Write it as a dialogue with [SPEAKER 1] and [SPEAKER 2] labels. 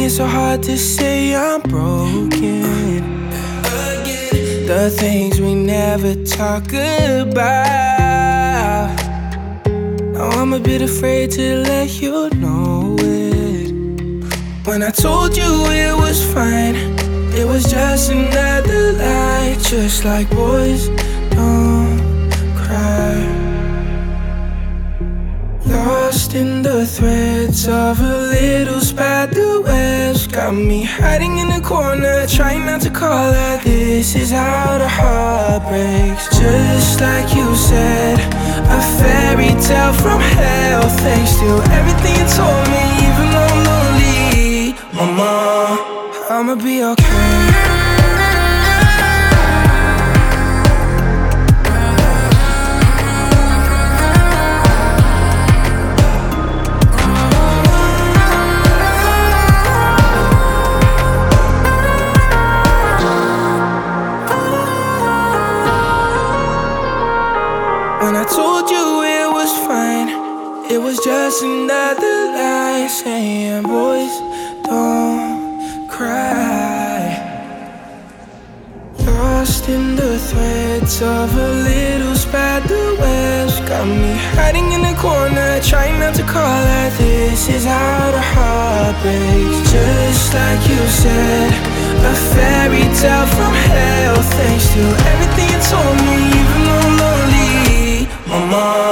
[SPEAKER 1] it's so hard to say I'm broken. The things we never talk about. Now I'm a bit afraid to let you know it. When I told you it was fine, it was just another lie. Just like boys don't cry. Lost in the threads of a little spider webs. Got me hiding in the corner, trying not to call her. This is how the heart breaks. Just like you said, a fairy tale from hell. Thanks to everything you told me, even though I'm lonely, mama, I'ma be okay. When I told you it was fine, it was just another lie. Saying boys don't cry. Lost in the threads of a little spider webs. Got me hiding in the corner, trying not to call her. This is how the heart breaks. Just like you said, a fairy tale from hell. Thanks to everything you told me, even though I'm lonely, mama.